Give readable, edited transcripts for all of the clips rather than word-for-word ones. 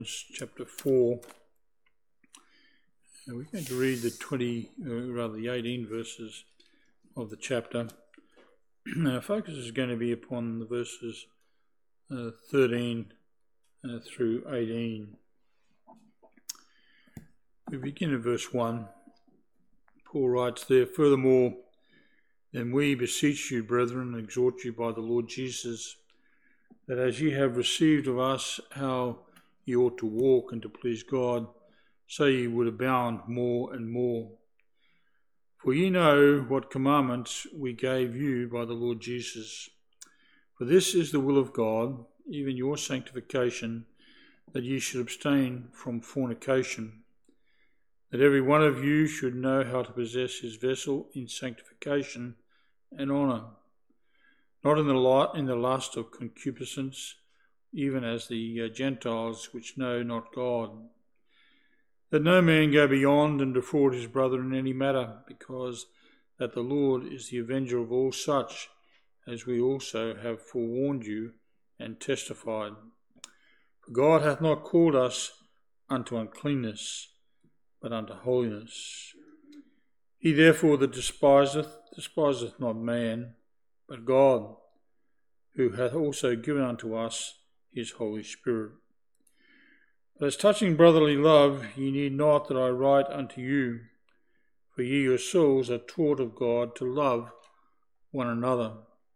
Chapter 4. We're going to read the 18 verses of the chapter. Our focus is going to be upon the verses 13 through 18. We begin in verse 1. Paul writes there, "Furthermore, then we beseech you, brethren, and exhort you by the Lord Jesus, that as ye have received of us how ye ought to walk and to please God, so ye would abound more and more. For ye know what commandments we gave you by the Lord Jesus. For this is the will of God, even your sanctification, that ye should abstain from fornication, that every one of you should know how to possess his vessel in sanctification and honour, not in the lust of concupiscence, even as the Gentiles which know not God. That no man go beyond and defraud his brother in any matter, because that the Lord is the avenger of all such, as we also have forewarned you and testified. For God hath not called us unto uncleanness, but unto holiness. He therefore that despiseth not man, but God, who hath also given unto us his Holy Spirit. But as touching brotherly love, ye need not that I write unto you, for ye yourselves are taught of God to love one another.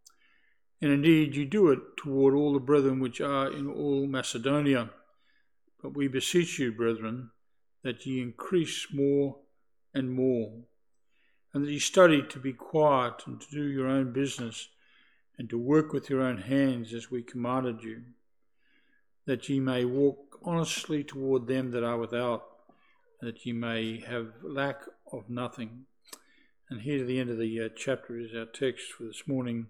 And indeed ye do it toward all the brethren which are in all Macedonia. But we beseech you, brethren, that ye increase more and more, and that ye study to be quiet and to do your own business, and to work with your own hands as we commanded you, that ye may walk honestly toward them that are without, and that ye may have lack of nothing." And here to the end of the chapter is our text for this morning.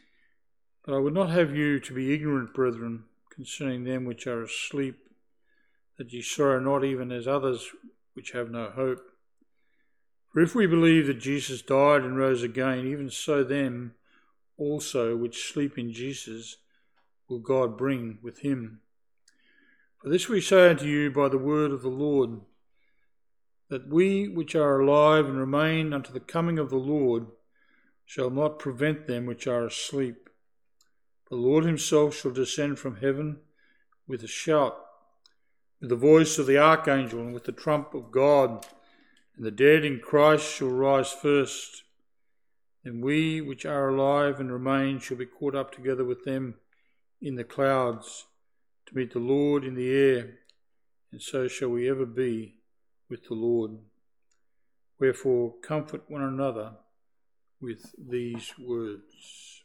"But I would not have you to be ignorant, brethren, concerning them which are asleep, that ye sorrow not even as others which have no hope. For if we believe that Jesus died and rose again, even so them also which sleep in Jesus will God bring with him. For this we say unto you by the word of the Lord, that we which are alive and remain unto the coming of the Lord shall not prevent them which are asleep. The Lord himself shall descend from heaven with a shout, with the voice of the archangel, and with the trump of God, and the dead in Christ shall rise first. Then we which are alive and remain shall be caught up together with them in the clouds, to meet the Lord in the air, and so shall we ever be with the Lord. Wherefore comfort one another with these words."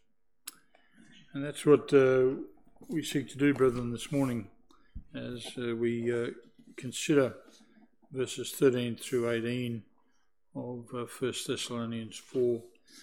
And that's what we seek to do, brethren, this morning, as we consider verses 13 through 18 of 1 Thessalonians 4.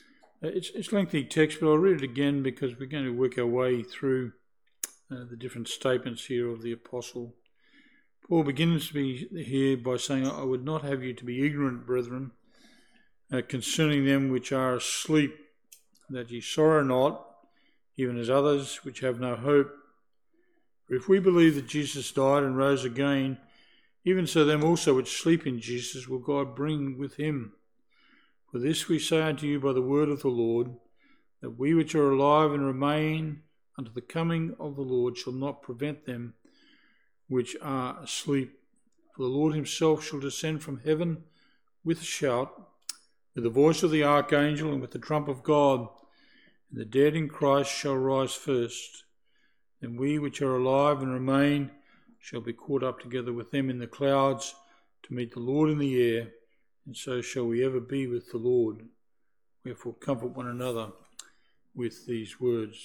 It's lengthy text, but I'll read it again because we're going to work our way through the different statements here of the apostle. Paul begins here by saying, "I would not have you to be ignorant, brethren, concerning them which are asleep, that ye sorrow not, even as others which have no hope. For if we believe that Jesus died and rose again, even so them also which sleep in Jesus will God bring with him. For this we say unto you by the word of the Lord, that we which are alive and remain unto the coming of the Lord shall not prevent them which are asleep. For the Lord himself shall descend from heaven with a shout, with the voice of the archangel, and with the trump of God, and the dead in Christ shall rise first. Then we which are alive and remain shall be caught up together with them in the clouds to meet the Lord in the air, and so shall we ever be with the Lord. Wherefore comfort one another with these words."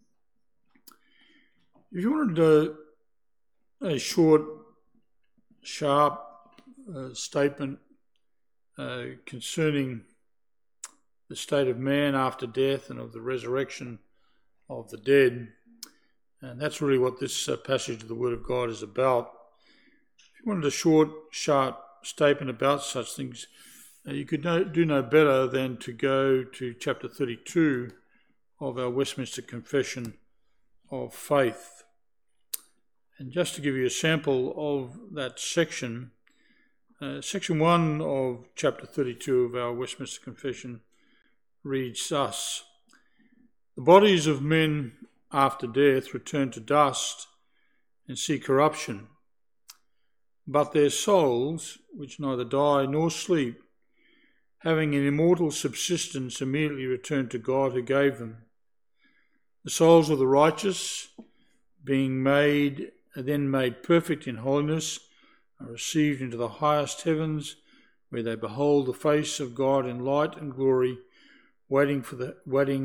If you wanted a short, sharp statement concerning the state of man after death and of the resurrection of the dead, and that's really what this passage of the Word of God is about. If you wanted a short, sharp statement about such things, you could do no better than to go to chapter 32 of our Westminster Confession of Faith. And just to give you a sample of that section, section 1 of chapter 32 of our Westminster Confession reads thus: "The bodies of men after death return to dust and see corruption, but their souls, which neither die nor sleep, having an immortal subsistence, immediately return to God who gave them. The souls of the righteous, being then made perfect in holiness, are received into the highest heavens, where they behold the face of God in light and glory, waiting for the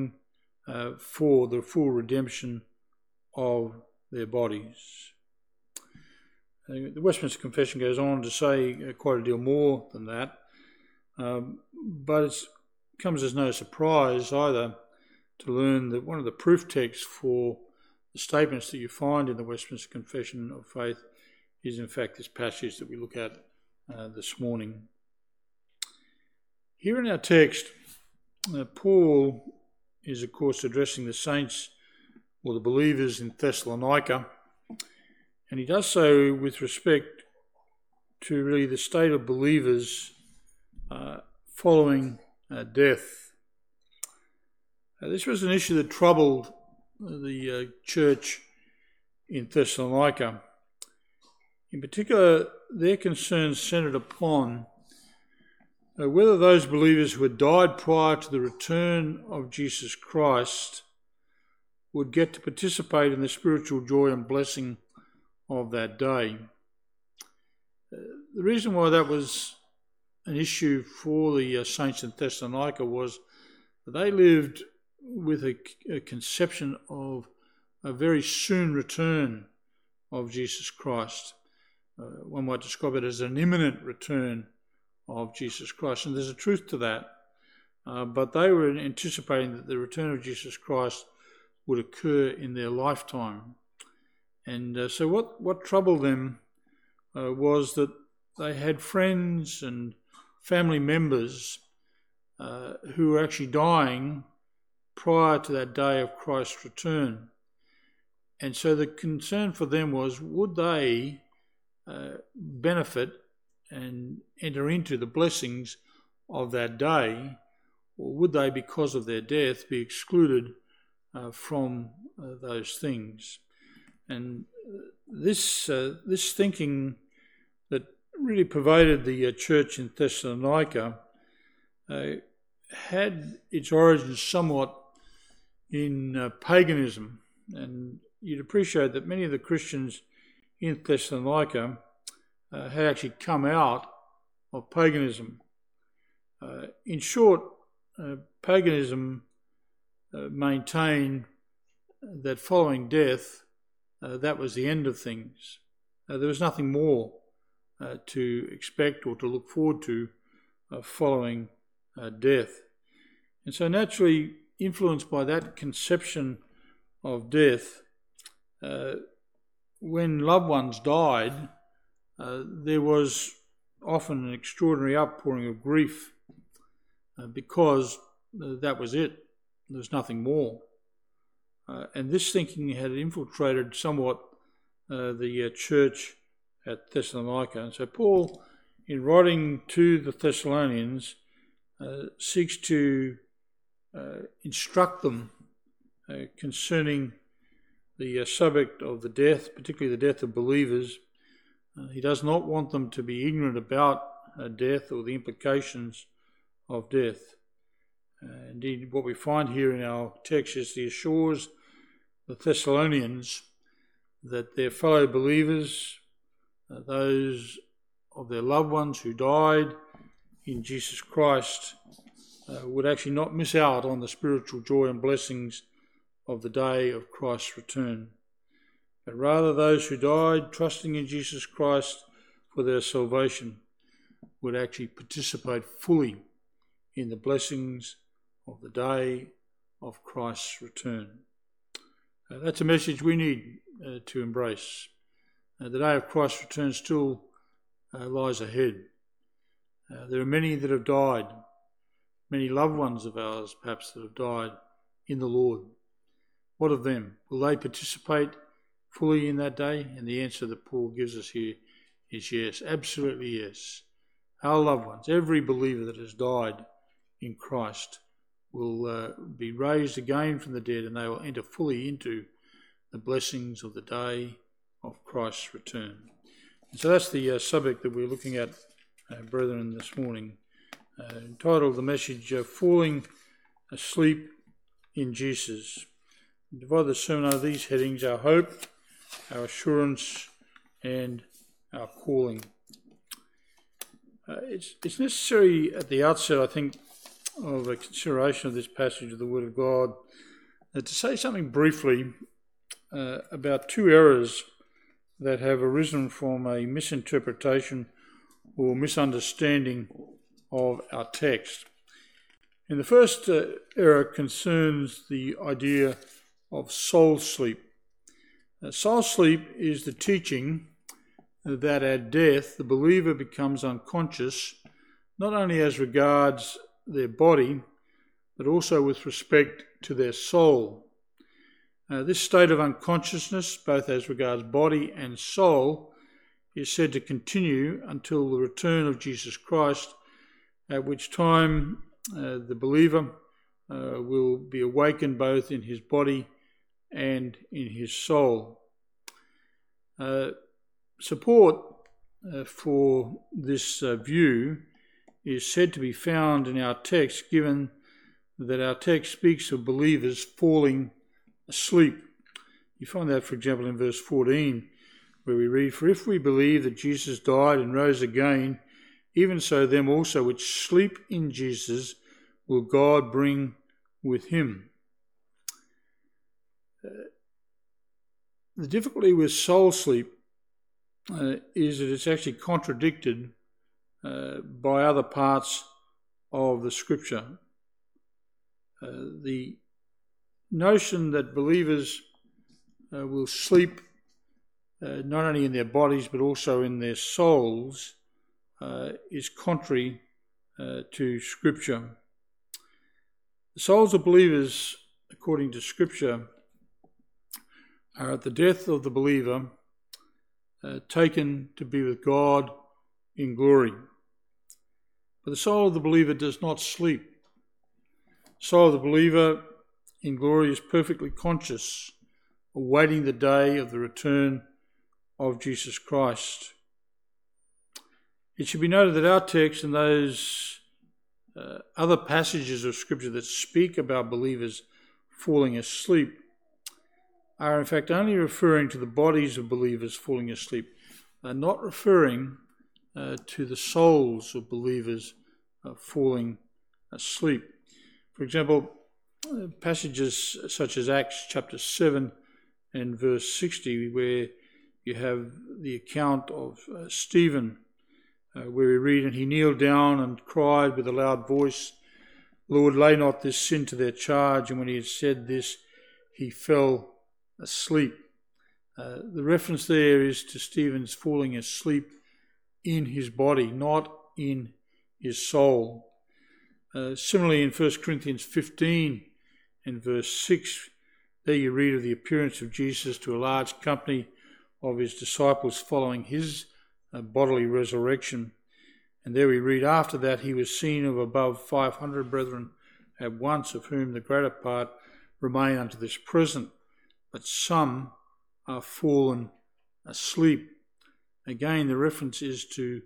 full redemption of their bodies." The Westminster Confession goes on to say quite a deal more than that, but it comes as no surprise either to learn that one of the proof texts for the statements that you find in the Westminster Confession of Faith is in fact this passage that we look at this morning. Here in our text, Paul is of course addressing the saints or the believers in Thessalonica, and he does so with respect to really the state of believers following death. This was an issue that troubled the church in Thessalonica. In particular, their concerns centred upon whether those believers who had died prior to the return of Jesus Christ would get to participate in the spiritual joy and blessing of that day. The reason why that was an issue for the saints in Thessalonica was that they lived with a conception of a very soon return of Jesus Christ. One might describe it as an imminent return of Jesus Christ, and there's a truth to that. But they were anticipating that the return of Jesus Christ would occur in their lifetime. And so what troubled them was that they had friends and family members who were actually dying prior to that day of Christ's return. And so the concern for them was, would they benefit and enter into the blessings of that day, or would they, because of their death, be excluded from those things? And this thinking that really pervaded the church in Thessalonica had its origins somewhat in paganism. And you'd appreciate that many of the Christians in Thessalonica had actually come out of paganism. In short, paganism maintained that following death, that was the end of things. There was nothing more to expect or to look forward to following death. And so naturally, influenced by that conception of death, when loved ones died, there was often an extraordinary outpouring of grief because that was it. There was nothing more. And this thinking had infiltrated somewhat the church at Thessalonica. And so Paul, in writing to the Thessalonians, seeks to instruct them concerning the subject of the death, particularly the death of believers. He does not want them to be ignorant about death or the implications of death. Indeed, what we find here in our text is he assures the Thessalonians that their fellow believers, those of their loved ones who died in Jesus Christ, would actually not miss out on the spiritual joy and blessings of the day of Christ's return, but rather those who died trusting in Jesus Christ for their salvation would actually participate fully in the blessings of the day of Christ's return. That's a message we need to embrace. The day of Christ's return still lies ahead. There are many that have died, many loved ones of ours perhaps that have died in the Lord. What of them? Will they participate fully in that day? And the answer that Paul gives us here is yes, absolutely yes. Our loved ones, every believer that has died in Christ, will be raised again from the dead, and they will enter fully into the blessings of the day of Christ's return. And so that's the subject that we're looking at, brethren, this morning, entitled the message, Falling Asleep in Jesus. We divide the sermon under these headings: our hope, our assurance, and our calling. It's necessary at the outset, I think, of a consideration of this passage of the Word of God, to say something briefly about two errors that have arisen from a misinterpretation or misunderstanding of our text. And the first error concerns the idea of soul sleep. Soul sleep is the teaching that at death the believer becomes unconscious, not only as regards their body, but also with respect to their soul. This state of unconsciousness, both as regards body and soul, is said to continue until the return of Jesus Christ, at which time the believer will be awakened both in his body and in his soul. Support for this view is said to be found in our text, given that our text speaks of believers falling asleep. You find that, for example, in verse 14, where we read, "For if we believe that Jesus died and rose again, even so them also which sleep in Jesus will God bring with him." The difficulty with soul sleep is that it's actually contradicted by other parts of the Scripture. The notion that believers will sleep not only in their bodies but also in their souls is contrary to Scripture. The souls of believers, according to Scripture, are at the death of the believer taken to be with God in glory. But the soul of the believer does not sleep. The soul of the believer in glory is perfectly conscious, awaiting the day of the return of Jesus Christ. It should be noted that our text and those other passages of Scripture that speak about believers falling asleep are in fact only referring to the bodies of believers falling asleep. They're not referring to the souls of believers falling asleep. For example, passages such as Acts chapter 7 and verse 60, where you have the account of Stephen, where we read, "And he kneeled down and cried with a loud voice, 'Lord, lay not this sin to their charge.' And when he had said this, he fell asleep." The reference there is to Stephen's falling asleep in his body, not in his soul. Similarly, in 1 Corinthians 15 and verse 6, there you read of the appearance of Jesus to a large company of his disciples following his bodily resurrection. And there we read, "After that he was seen of above 500 brethren at once, of whom the greater part remain unto this present, but some are fallen asleep." Again, the reference is to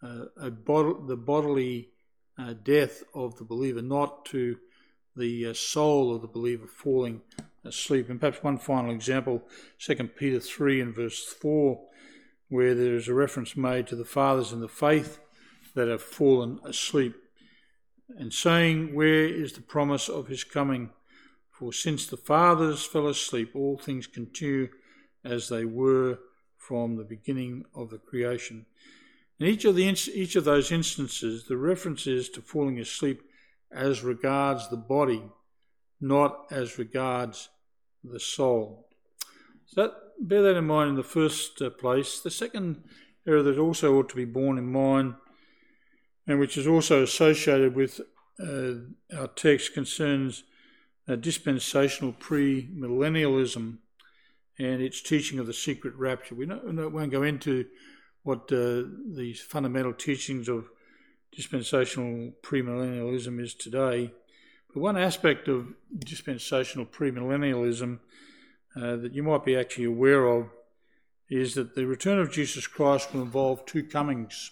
the bodily death of the believer, not to the soul of the believer falling asleep. And perhaps one final example, 2 Peter 3 and verse 4, where there is a reference made to the fathers in the faith that have fallen asleep, and saying, "Where is the promise of his coming? For since the fathers fell asleep, all things continue as they were from the beginning of the creation." In each of those instances, the reference is to falling asleep as regards the body, not as regards the soul. So bear that in mind in the first place. The second error that also ought to be borne in mind, and which is also associated with our text, concerns dispensational premillennialism. and its teaching of the secret rapture. We won't go into what the fundamental teachings of dispensational premillennialism is today. But one aspect of dispensational premillennialism that you might be actually aware of is that the return of Jesus Christ will involve two comings.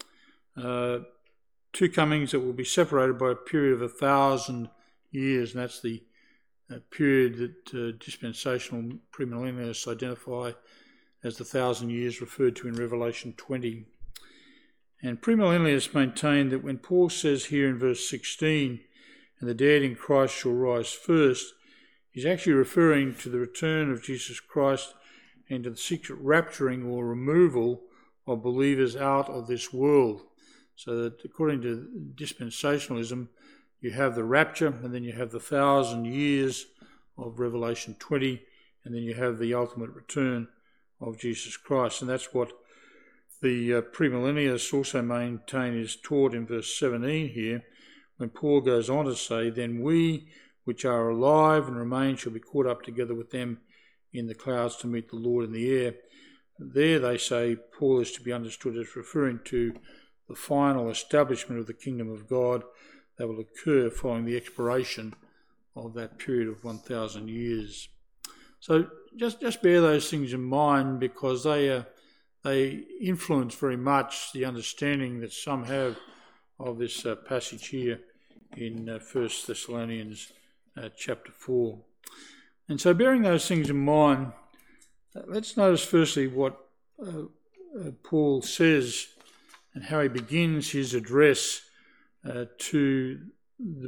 Two comings that will be separated by a period of 1,000 years, and that's the period that dispensational premillennialists identify as the 1,000 years referred to in Revelation 20. And premillennialists maintain that when Paul says here in verse 16, and the dead in Christ shall rise first, he's actually referring to the return of Jesus Christ and to the secret rapturing or removal of believers out of this world. So that according to dispensationalism, you have the rapture, and then you have the 1,000 years of Revelation 20, and then you have the ultimate return of Jesus Christ. And that's what the premillennialists also maintain is taught in verse 17 here, when Paul goes on to say, "Then we which are alive and remain shall be caught up together with them in the clouds to meet the Lord in the air." There they say Paul is to be understood as referring to the final establishment of the kingdom of God that will occur following the expiration of that period of 1,000 years. So just bear those things in mind, because they influence very much the understanding that some have of this passage here in 1 Thessalonians chapter 4. And so bearing those things in mind, let's notice firstly what Paul says and how he begins his address to the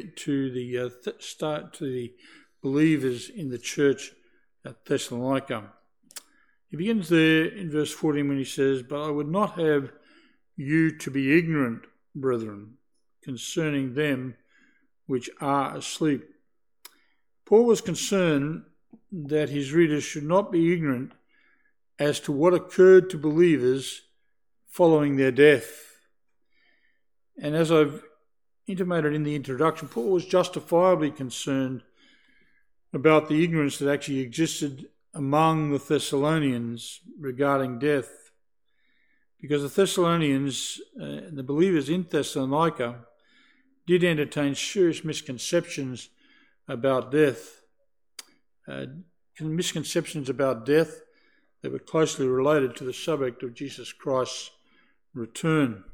believers in the church at Thessalonica. He begins there in verse 14 when he says, "But I would not have you to be ignorant, brethren, concerning them which are asleep." Paul was concerned that his readers should not be ignorant as to what occurred to believers following their death. And as I've intimated in the introduction, Paul was justifiably concerned about the ignorance that actually existed among the Thessalonians regarding death, because the Thessalonians, the believers in Thessalonica, did entertain serious misconceptions about death. Misconceptions about death that were closely related to the subject of Jesus Christ's return.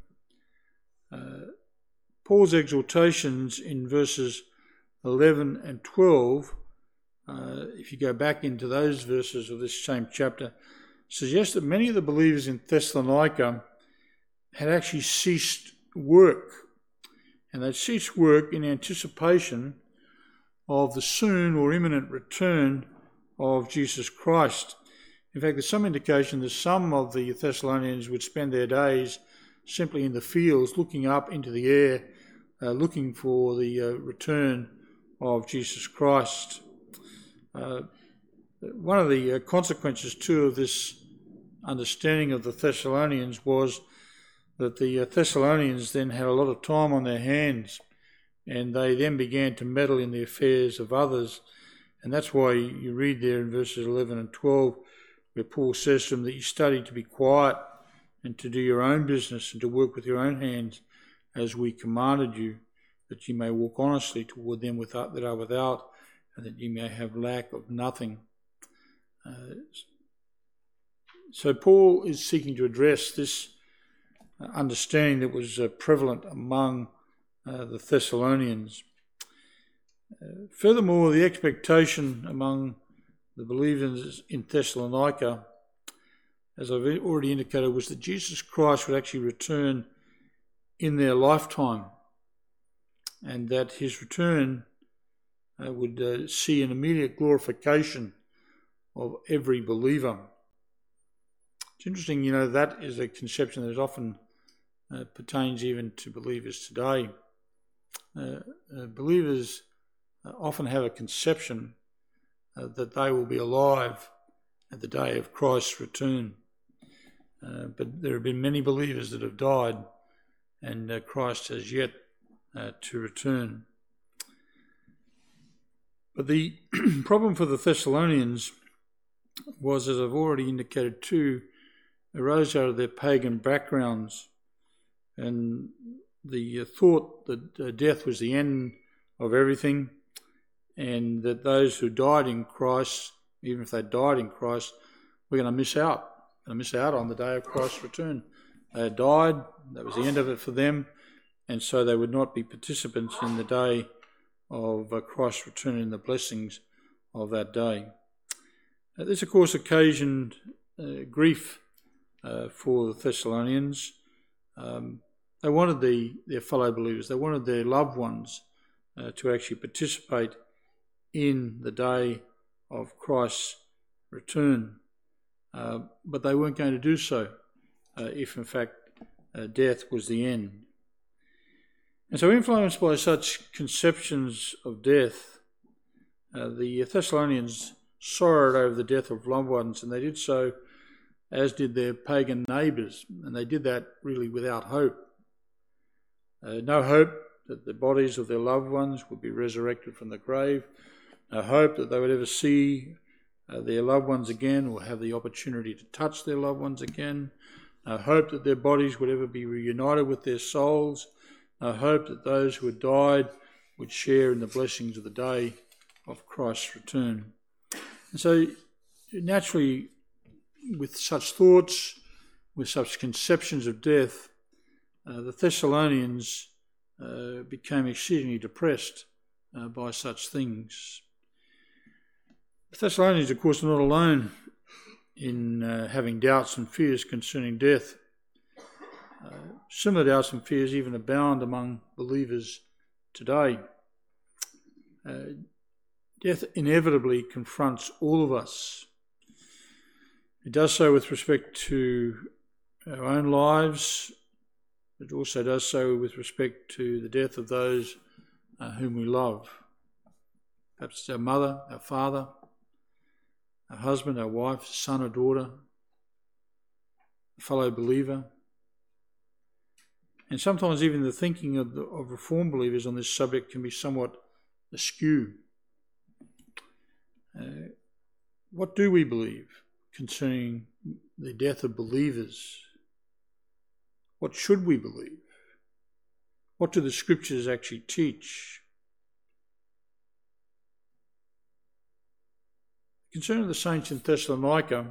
Paul's exhortations in verses 11 and 12, if you go back into those verses of this same chapter, suggest that many of the believers in Thessalonica had actually ceased work. And they'd ceased work in anticipation of the soon or imminent return of Jesus Christ. In fact, there's some indication that some of the Thessalonians would spend their days simply in the fields, looking up into the air, looking for the return of Jesus Christ. One of the consequences, too, of this understanding of the Thessalonians was that the Thessalonians then had a lot of time on their hands, and they then began to meddle in the affairs of others. And that's why you read there in verses 11 and 12, where Paul says to them that you study to be quiet and to do your own business and to work with your own hands as we commanded you, that you may walk honestly toward them that are without, and that you may have lack of nothing. So Paul is seeking to address this understanding that was prevalent among the Thessalonians. Furthermore, the expectation among the believers in Thessalonica, as I've already indicated, was that Jesus Christ would actually return in their lifetime, and that his return would see an immediate glorification of every believer. It's interesting, that is a conception that often pertains even to believers today. Believers often have a conception that they will be alive at the day of Christ's return. But there have been many believers that have died, and Christ has yet to return. But the problem for the Thessalonians was, as I've already indicated too, arose out of their pagan backgrounds and the thought that death was the end of everything, and that those who died in Christ, even if they died in Christ, were going to miss out on the day of Christ's return. They had died, that was the end of it for them, and so they would not be participants in the day of Christ's return and the blessings of that day. This, of course, occasioned grief for the Thessalonians. They wanted their fellow believers, they wanted their loved ones to actually participate in the day of Christ's return. But they weren't going to do so if, in fact, death was the end. And so, influenced by such conceptions of death, the Thessalonians sorrowed over the death of loved ones, and they did so as did their pagan neighbours, and they did that really without hope. No hope that the bodies of their loved ones would be resurrected from the grave, no hope that they would ever see their loved ones again or have the opportunity to touch their loved ones again, no hope that their bodies would ever be reunited with their souls, no hope that those who had died would share in the blessings of the day of Christ's return. And so, naturally, with such thoughts, with such conceptions of death, the Thessalonians became exceedingly depressed by such things. The Thessalonians, of course, are not alone in having doubts and fears concerning death. Similar doubts and fears even abound among believers today. Death inevitably confronts all of us. It does so with respect to our own lives. It also does so with respect to the death of those whom we love. Perhaps it's our mother, our father, our husband, our wife, son or daughter, a fellow believer. And sometimes even the thinking of Reformed believers on this subject can be somewhat askew. What do we believe concerning the death of believers? What should we believe? What do the Scriptures actually teach? Concerning the saints in Thessalonica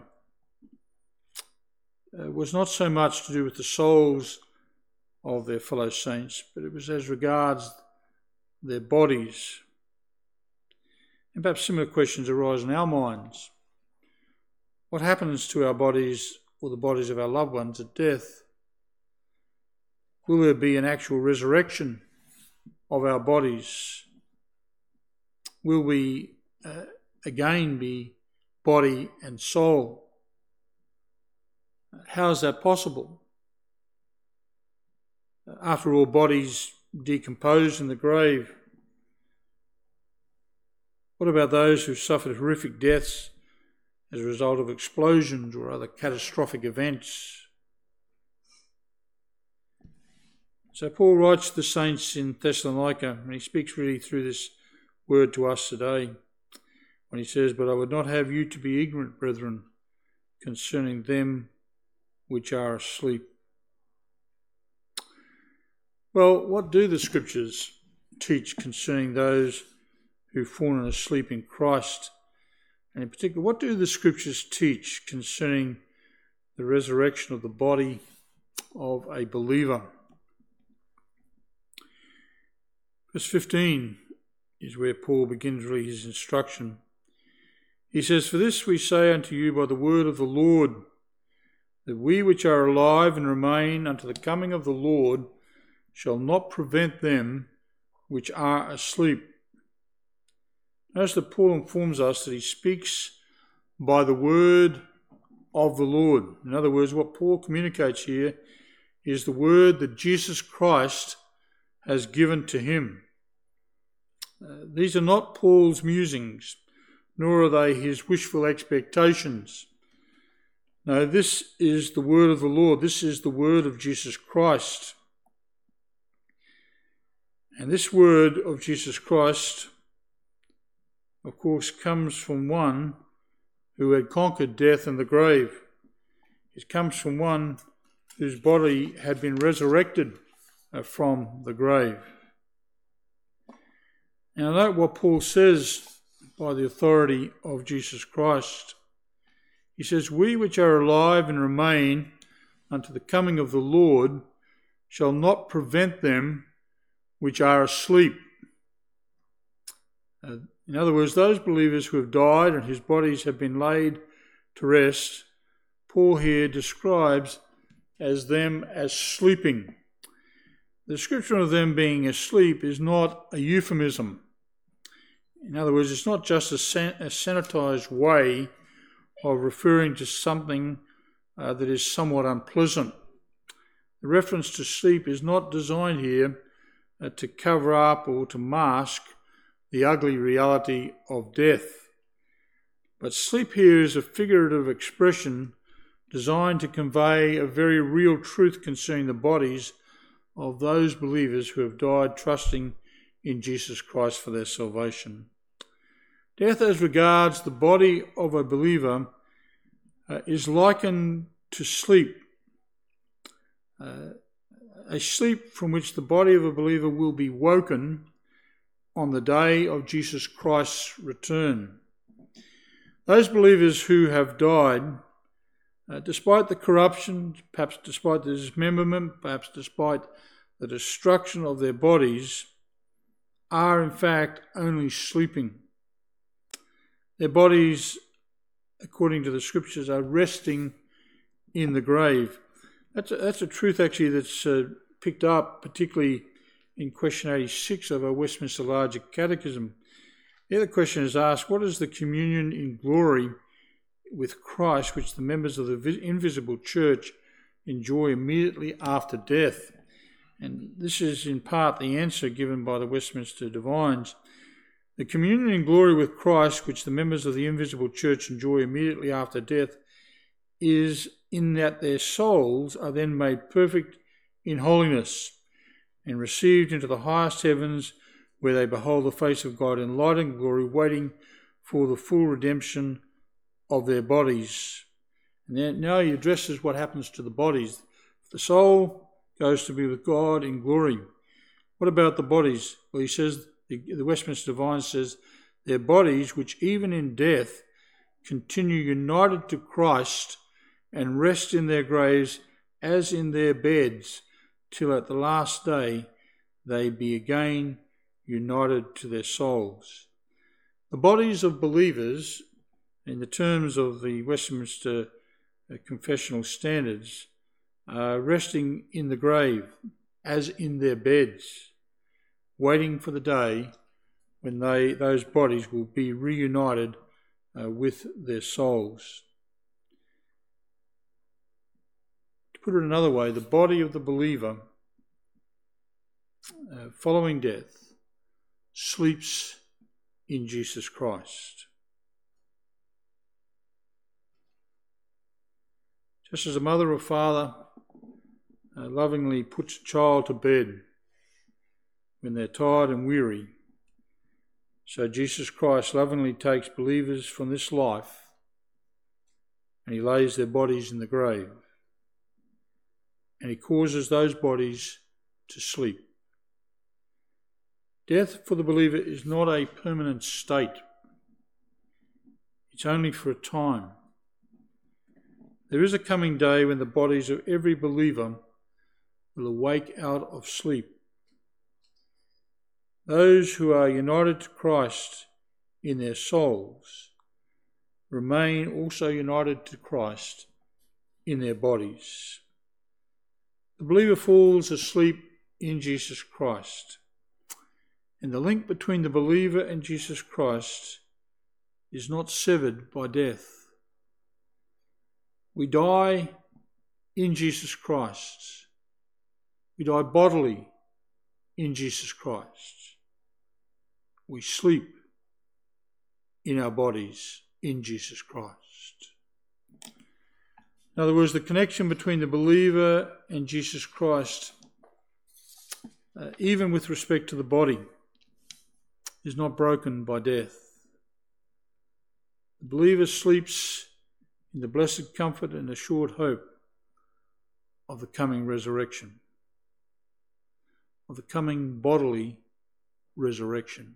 was not so much to do with the souls of their fellow saints, but it was as regards their bodies. And perhaps similar questions arise in our minds. What happens to our bodies or the bodies of our loved ones at death? Will there be an actual resurrection of our bodies? Will we again be body and soul? How is that possible? After all, bodies decompose in the grave. What about those who suffered horrific deaths as a result of explosions or other catastrophic events? So Paul writes to the saints in Thessalonica, and he speaks really through this word to us today, when he says, "But I would not have you to be ignorant, brethren, concerning them which are asleep." Well, what do the Scriptures teach concerning those who've fallen asleep in Christ? And in particular, what do the Scriptures teach concerning the resurrection of the body of a believer? Verse 15 is where Paul begins really his instruction. He says, "For this we say unto you by the word of the Lord, that we which are alive and remain unto the coming of the Lord shall not prevent them which are asleep." Notice that Paul informs us that he speaks by the word of the Lord. In other words, what Paul communicates here is the word that Jesus Christ has given to him. These are not Paul's musings, nor are they his wishful expectations. No, this is the word of the Lord. This is the word of Jesus Christ. And this word of Jesus Christ, of course, comes from one who had conquered death and the grave. It comes from one whose body had been resurrected from the grave. Now note what Paul says by the authority of Jesus Christ. He says, "We which are alive and remain unto the coming of the Lord shall not prevent them which are asleep." In other words, those believers who have died and whose bodies have been laid to rest, Paul here describes as them as sleeping. The description of them being asleep is not a euphemism. In other words, it's not just a sanitized way of referring to something that is somewhat unpleasant. The reference to sleep is not designed here to cover up or to mask the ugly reality of death. But sleep here is a figurative expression designed to convey a very real truth concerning the bodies of those believers who have died trusting in Jesus Christ for their salvation. Death as regards the body of a believer is likened to sleep, a sleep from which the body of a believer will be woken on the day of Jesus Christ's return. Those believers who have died, despite the corruption, perhaps despite the dismemberment, perhaps despite the destruction of their bodies, are in fact only sleeping. Their bodies, according to the scriptures, are resting in the grave. That's a truth actually that's picked up particularly in question 86 of our Westminster Larger Catechism. The other question is asked, what is the communion in glory with Christ which the members of the invisible church enjoy immediately after death? And this is in part the answer given by the Westminster Divines. The communion in glory with Christ which the members of the invisible church enjoy immediately after death is in that their souls are then made perfect in holiness and received into the highest heavens, where they behold the face of God in light and glory, waiting for the full redemption of their bodies. And then now he addresses what happens to the bodies. The soul goes to be with God in glory. What about the bodies? Well, he says, the Westminster Divine says, their bodies, which even in death continue united to Christ and rest in their graves as in their beds, till at the last day they be again united to their souls. The bodies of believers, in the terms of the Westminster Confessional Standards, are resting in the grave as in their beds, waiting for the day when those bodies will be reunited with their souls. To put it another way, the body of the believer following death sleeps in Jesus Christ. Just as a mother or father lovingly puts a child to bed when they're tired and weary, so Jesus Christ lovingly takes believers from this life and he lays their bodies in the grave, and he causes those bodies to sleep. Death for the believer is not a permanent state. It's only for a time. There is a coming day when the bodies of every believer will awake out of sleep. Those who are united to Christ in their souls remain also united to Christ in their bodies. The believer falls asleep in Jesus Christ, and the link between the believer and Jesus Christ is not severed by death. We die in Jesus Christ. We die bodily in Jesus Christ. We sleep in our bodies in Jesus Christ. In other words, the connection between the believer and Jesus Christ, even with respect to the body, is not broken by death. The believer sleeps in the blessed comfort and assured hope of the coming resurrection, of the coming bodily resurrection.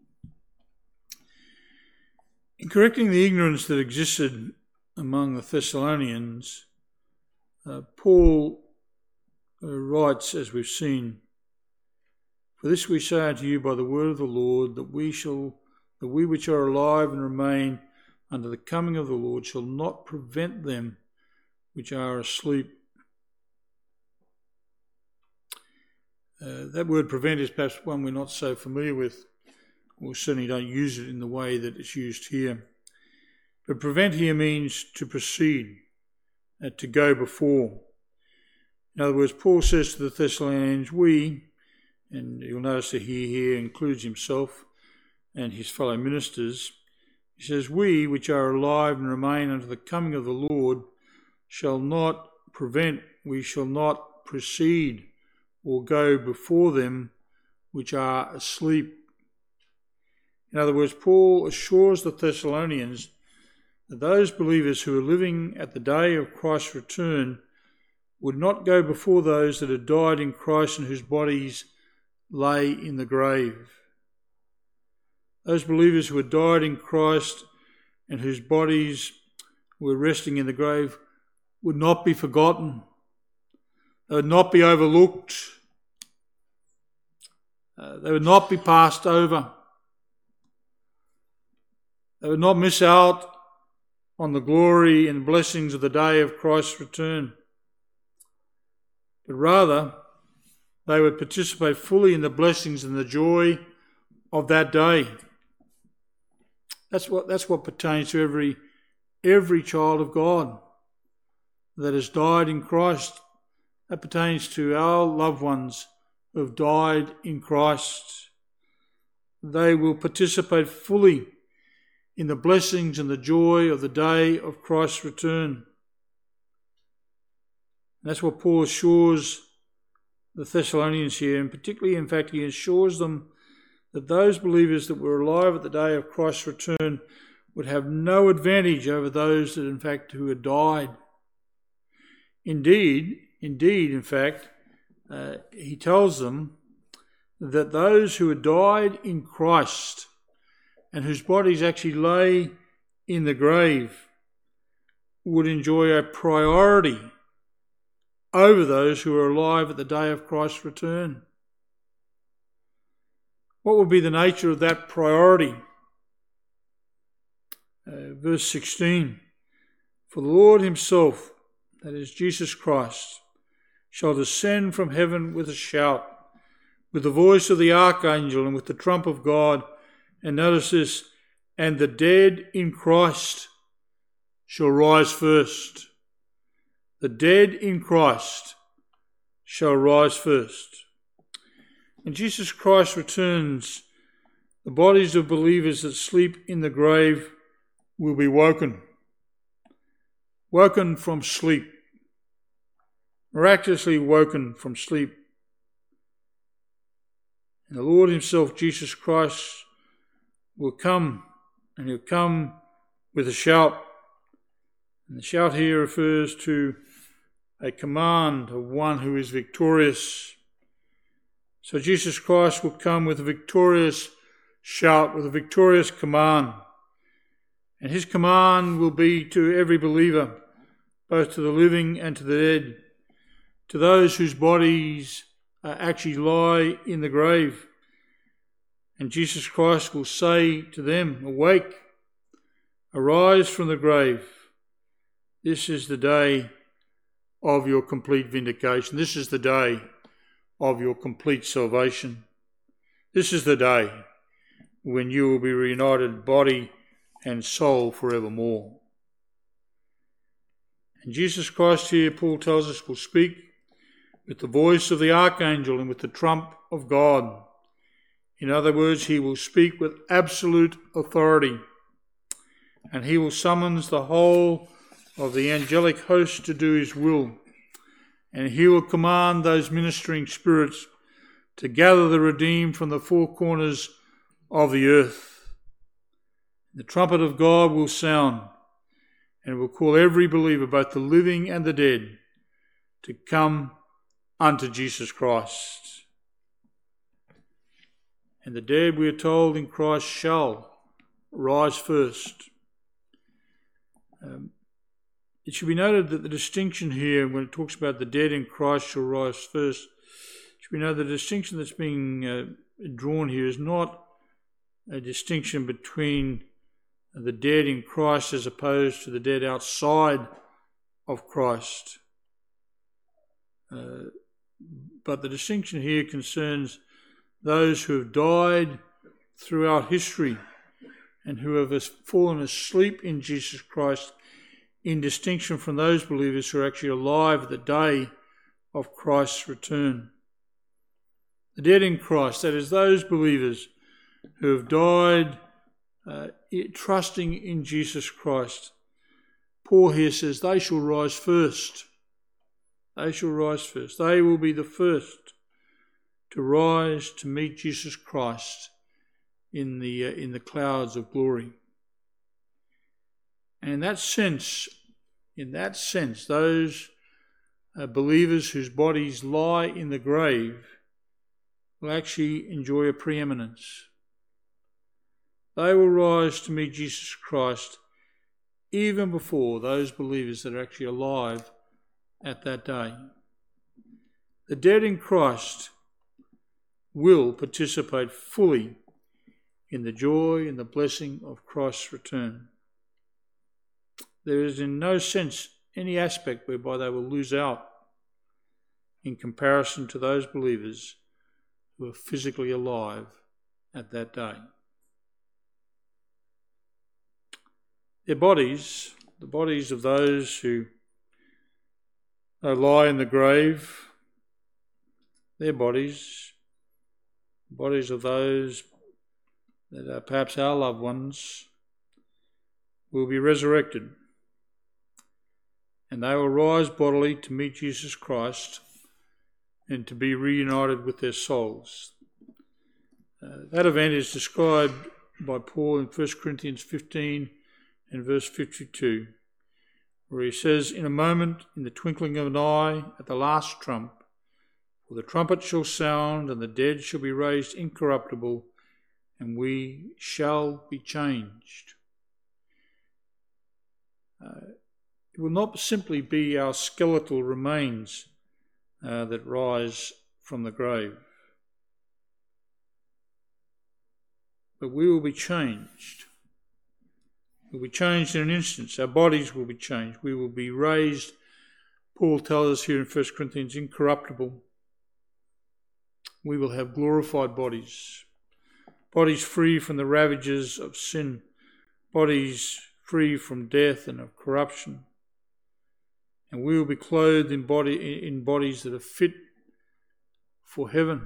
In correcting the ignorance that existed among the Thessalonians, Paul writes, as we've seen, "For this we say unto you by the word of the Lord, that we which are alive and remain unto the coming of the Lord shall not prevent them which are asleep." That word "prevent" is perhaps one we're not so familiar with, or certainly don't use it in the way that it's used here. But prevent here means to proceed, to go before. In other words, Paul says to the Thessalonians, we, and you'll notice that he here includes himself and his fellow ministers, he says, "We which are alive and remain unto the coming of the Lord shall not prevent, we shall not proceed or go before them which are asleep." In other words, Paul assures the Thessalonians that those believers who are living at the day of Christ's return would not go before those that had died in Christ and whose bodies lay in the grave. Those believers who had died in Christ and whose bodies were resting in the grave would not be forgotten. They would not be overlooked. They would not be passed over. They would not miss out on the glory and blessings of the day of Christ's return, but rather they would participate fully in the blessings and the joy of that day. That's what pertains to every child of God that has died in Christ. That pertains to our loved ones who have died in Christ. They will participate fully in the blessings and the joy of the day of Christ's return. And that's what Paul assures the Thessalonians here, and particularly, in fact, he assures them that those believers that were alive at the day of Christ's return would have no advantage over those that, in fact, who had died. Indeed, in fact, he tells them that those who had died in Christ and whose bodies actually lay in the grave would enjoy a priority over those who are alive at the day of Christ's return. What would be the nature of that priority? Verse 16, "For the Lord himself, that is Jesus Christ, shall descend from heaven with a shout, with the voice of the archangel and with the trump of God." And notice this, "and the dead in Christ shall rise first." The dead in Christ shall rise first. When Jesus Christ returns, the bodies of believers that sleep in the grave will be woken from sleep, miraculously woken from sleep. And the Lord himself, Jesus Christ, will come, and he'll come with a shout. And the shout here refers to a command of one who is victorious. So Jesus Christ will come with a victorious shout, with a victorious command. And his command will be to every believer, both to the living and to the dead, to those whose bodies actually lie in the grave. And Jesus Christ will say to them, "Awake, arise from the grave. This is the day of your complete vindication. This is the day of your complete salvation. This is the day when you will be reunited body and soul forevermore." And Jesus Christ here, Paul tells us, will speak with the voice of the archangel and with the trump of God. In other words, he will speak with absolute authority, and he will summons the whole of the angelic host to do his will, and he will command those ministering spirits to gather the redeemed from the four corners of the earth. The trumpet of God will sound, and will call every believer, both the living and the dead, to come unto Jesus Christ. And the dead, we are told, in Christ shall rise first. It should be noted that the distinction here, when it talks about the dead in Christ shall rise first, it should be noted the distinction that's being drawn here is not a distinction between the dead in Christ as opposed to the dead outside of Christ. But the distinction here concerns those who have died throughout history and who have fallen asleep in Jesus Christ, in distinction from those believers who are actually alive at the day of Christ's return. The dead in Christ, that is, those believers who have died trusting in Jesus Christ. Paul here says they shall rise first. They shall rise first. They will be the first to rise to meet Jesus Christ in the clouds of glory. And in that sense, those believers whose bodies lie in the grave will actually enjoy a preeminence. They will rise to meet Jesus Christ even before those believers that are actually alive at that day. The dead in Christ will participate fully in the joy and the blessing of Christ's return. There is in no sense any aspect whereby they will lose out in comparison to those believers who are physically alive at that day. Their bodies, the bodies of those who lie in the grave, their bodies of those that are perhaps our loved ones, will be resurrected. And they will rise bodily to meet Jesus Christ and to be reunited with their souls. That event is described by Paul in 1 Corinthians 15 and verse 52, where he says, "In a moment, in the twinkling of an eye, at the last trump, for the trumpet shall sound, and the dead shall be raised incorruptible, and we shall be changed." It will not simply be our skeletal remains that rise from the grave, but we will be changed. We'll be changed in an instant. Our bodies will be changed. We will be raised, Paul tells us here in 1 Corinthians, incorruptible. We will have glorified bodies, bodies free from the ravages of sin, bodies free from death and of corruption. And we will be clothed in bodies that are fit for heaven.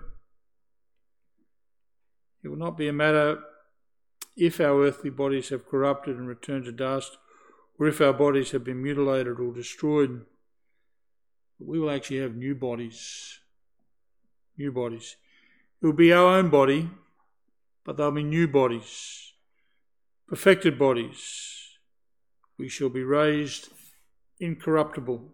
It will not be a matter if our earthly bodies have corrupted and returned to dust, or if our bodies have been mutilated or destroyed. But we will actually have new bodies. New bodies. It will be our own body, but they'll be new bodies, perfected bodies. We shall be raised incorruptible.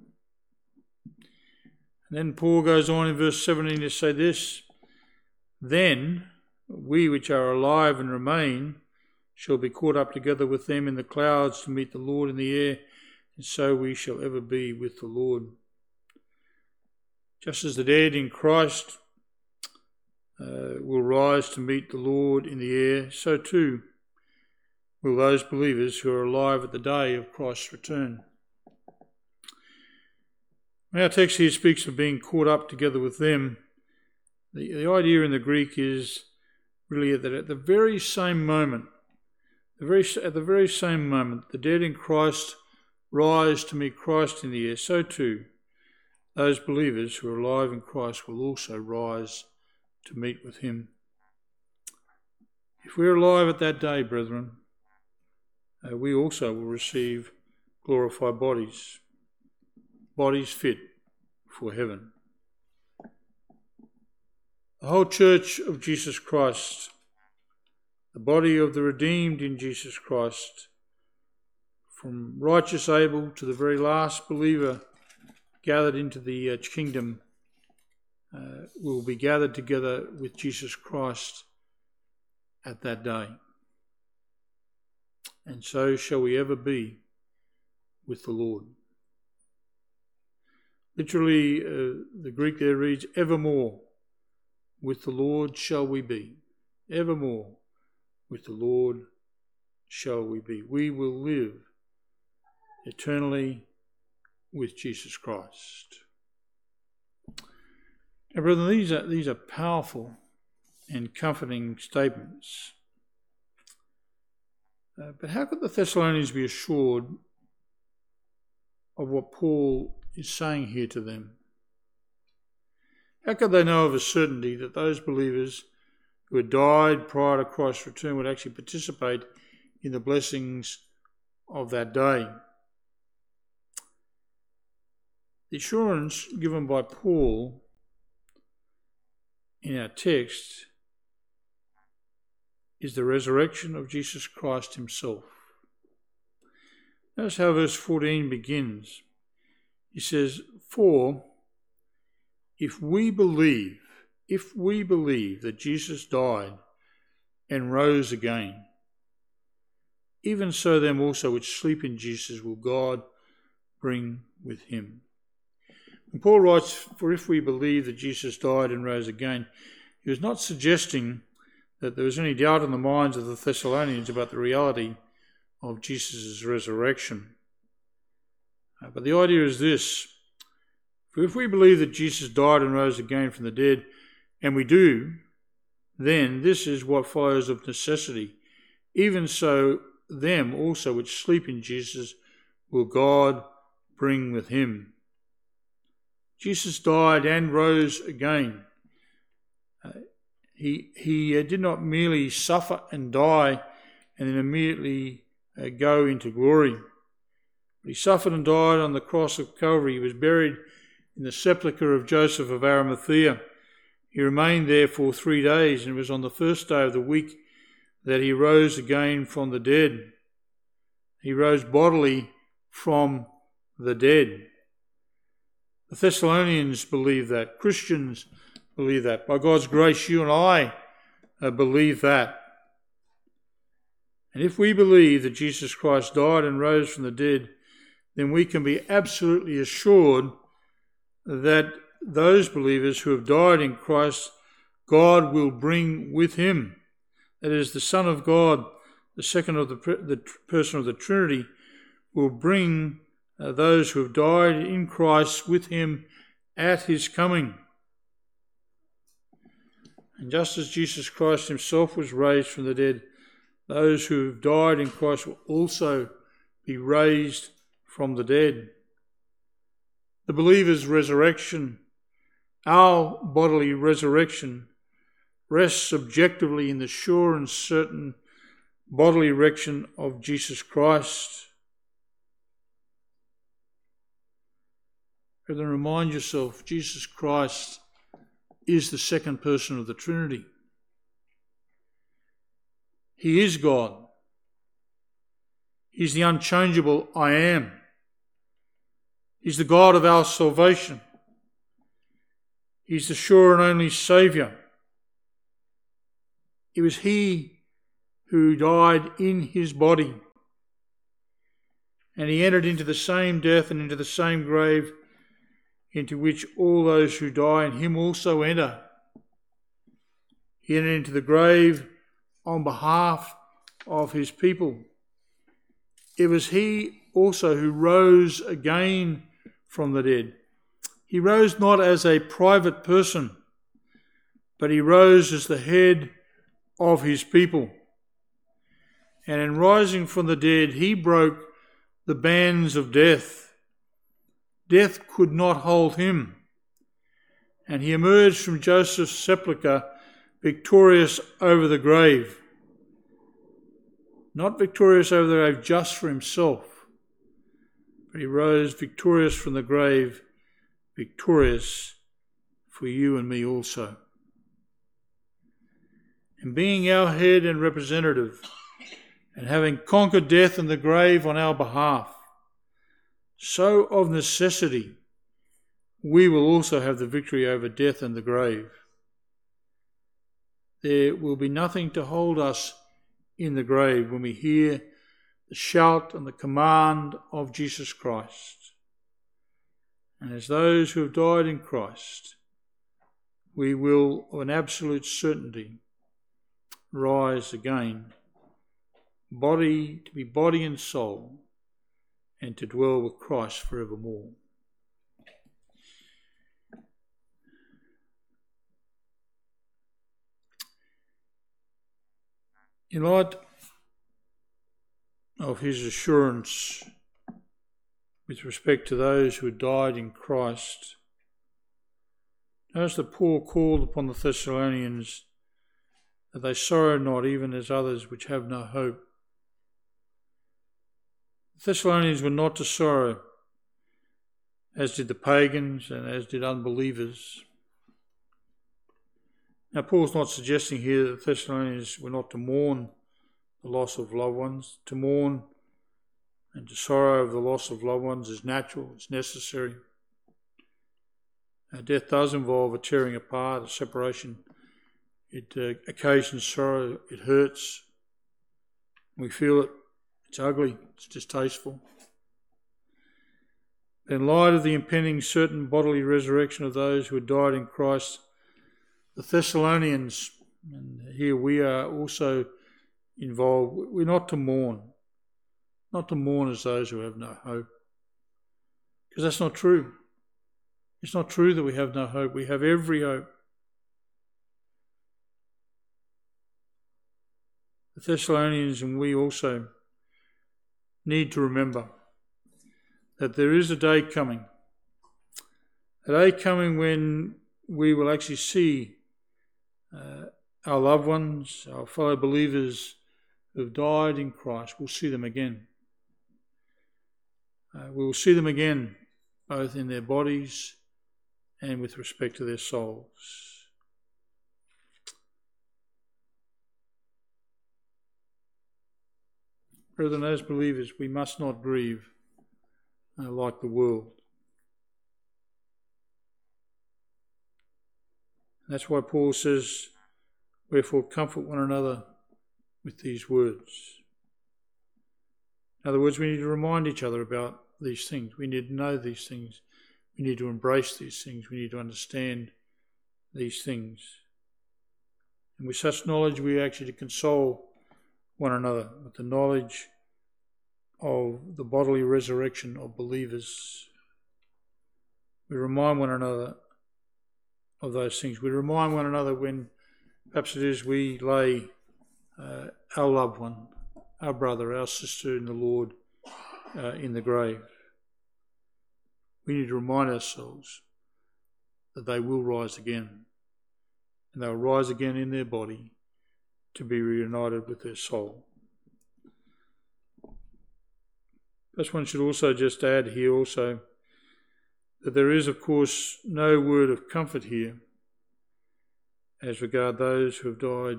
And then Paul goes on in verse 17 to say this, "Then we which are alive and remain shall be caught up together with them in the clouds to meet the Lord in the air, and so we shall ever be with the Lord." Just as the dead in Christ will rise to meet the Lord in the air, so too will those believers who are alive at the day of Christ's return. Our text here speaks of being caught up together with them. The idea in the Greek is really that at the very same moment, the dead in Christ rise to meet Christ in the air, so too those believers who are alive in Christ will also rise to meet with him. If we're alive at that day, brethren, we also will receive glorified bodies, bodies fit for heaven. The whole church of Jesus Christ the body of the redeemed in Jesus Christ, from righteous Abel to the very last believer gathered into the kingdom, will be gathered together with Jesus Christ at that day. And so shall we ever be with the Lord. Literally, the Greek there reads, evermore with the Lord shall we be. Evermore with the Lord shall we be. We will live eternally with Jesus Christ. Now, brethren, these are powerful and comforting statements. But how could the Thessalonians be assured of what Paul is saying here to them? How could they know of a certainty that those believers who had died prior to Christ's return would actually participate in the blessings of that day? The assurance given by Paul in our text is the resurrection of Jesus Christ himself. Notice how verse 14 begins. He says, for if we believe that Jesus died and rose again, even so them also which sleep in Jesus will God bring with him. When Paul writes, for if we believe that Jesus died and rose again, he was not suggesting that there was any doubt in the minds of the Thessalonians about the reality of Jesus' resurrection. But the idea is this: for if we believe that Jesus died and rose again from the dead, and we do, then this is what follows of necessity. Even so, them also which sleep in Jesus will God bring with him. Jesus died and rose again. He did not merely suffer and die and then immediately go into glory. He suffered and died on the cross of Calvary. He was buried in the sepulchre of Joseph of Arimathea. He remained there for 3 days, and it was on the first day of the week that he rose again from the dead. He rose bodily from the dead. The Thessalonians believe that. Christians believe that. By God's grace, you and I believe that. And if we believe that Jesus Christ died and rose from the dead, then we can be absolutely assured that those believers who have died in Christ, God will bring with him. That is, the Son of God, the second of the person of the Trinity, will bring those who have died in Christ with him at his coming. And just as Jesus Christ himself was raised from the dead, those who have died in Christ will also be raised from the dead. The believer's resurrection, our bodily resurrection, rests subjectively in the sure and certain bodily resurrection of Jesus Christ. Then remind yourself, Jesus Christ is the second person of the Trinity. He is God. He's the unchangeable I am. He's the God of our salvation. He's the sure and only Saviour. It was he who died in his body, and he entered into the same death and into the same grave into which all those who die in him also enter. He entered into the grave on behalf of his people. It was he also who rose again from the dead. He rose not as a private person, but he rose as the head of his people. And in rising from the dead, he broke the bands of death. Death could not hold him. And he emerged from Joseph's sepulchre victorious over the grave. Not victorious over the grave just for himself, but he rose victorious from the grave, victorious for you and me also. and being our head and representative, and having conquered death and the grave on our behalf, so of necessity we will also have the victory over death and the grave. There will be nothing to hold us in the grave when we hear the shout and the command of Jesus Christ. And as those who have died in Christ, we will, of an absolute certainty, rise again, to be body and soul, and to dwell with Christ forevermore. In light of his assurance with respect to those who had died in Christ, notice that Paul called upon the Thessalonians that they sorrow not, even as others which have no hope. The Thessalonians were not to sorrow, as did the pagans and as did unbelievers. Now, Paul's not suggesting here that the Thessalonians were not to mourn the loss of loved ones. To mourn and to sorrow over the loss of loved ones is natural, it's necessary. Death does involve a tearing apart, a separation. It occasions sorrow, it hurts. We feel it, it's ugly, it's distasteful. In light of the impending certain bodily resurrection of those who had died in Christ, the Thessalonians, and here we are also involved, we're not to mourn as those who have no hope. Because that's not true. It's not true that we have no hope. We have every hope. The Thessalonians and we also need to remember that there is a day coming when we will actually see our loved ones, our fellow believers who have died in Christ. We'll see them again. We will see them again, both in their bodies and with respect to their souls. Brethren, as believers, we must not grieve like the world. That's why Paul says, wherefore comfort one another with these words. In other words, we need to remind each other about these things. We need to know these things. We need to embrace these things. We need to understand these things. And with such knowledge, we actually console one another with the knowledge of the bodily resurrection of believers. We remind one another of those things. We remind one another when perhaps it is we lay our loved one, our brother, our sister in the Lord in the grave. We need to remind ourselves that they will rise again, and they'll rise again in their body to be reunited with their soul. Perhaps one should also just add here also that there is, of course, no word of comfort here as regards those who have died,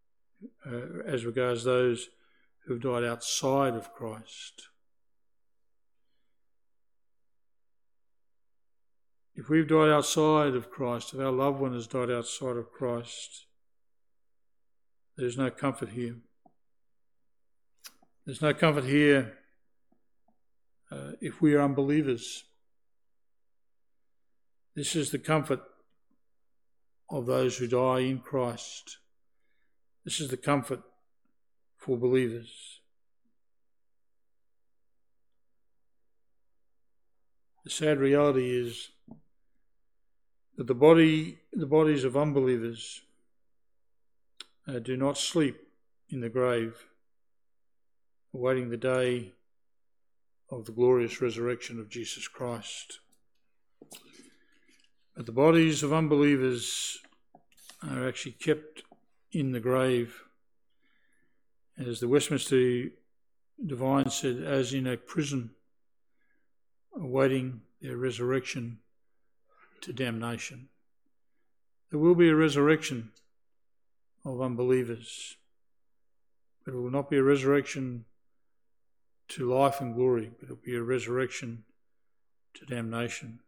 outside of Christ. If we've died outside of Christ, if our loved one has died outside of Christ, there's no comfort here. There's no comfort here if we are unbelievers. This is the comfort of those who die in Christ. This is the comfort for believers. The sad reality is that the bodies of unbelievers do not sleep in the grave, awaiting the day of the glorious resurrection of Jesus Christ. But the bodies of unbelievers are actually kept in the grave, as the Westminster Divine said, as in a prison, awaiting their resurrection to damnation. There will be a resurrection of unbelievers. But it will not be a resurrection to life and glory, but it will be a resurrection to damnation.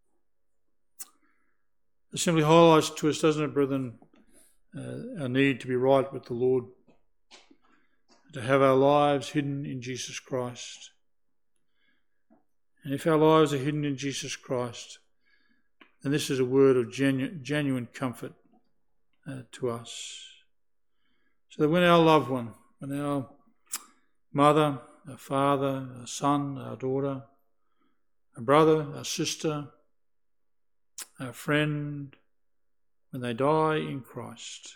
It simply highlights to us, doesn't it, brethren, our need to be right with the Lord, to have our lives hidden in Jesus Christ. And if our lives are hidden in Jesus Christ, then this is a word of genuine comfort to us. So that when our loved one, when our mother, our father, our son, our daughter, our brother, our sister, our friend, when they die in Christ,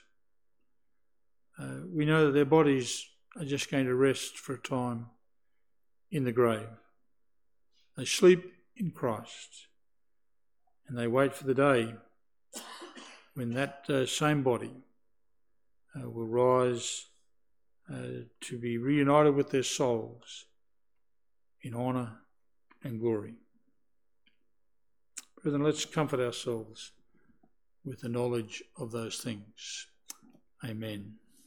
we know that their bodies are just going to rest for a time in the grave. They sleep in Christ, and they wait for the day when that same body will rise to be reunited with their souls in honour and glory. Brethren, let's comfort ourselves with the knowledge of those things. Amen.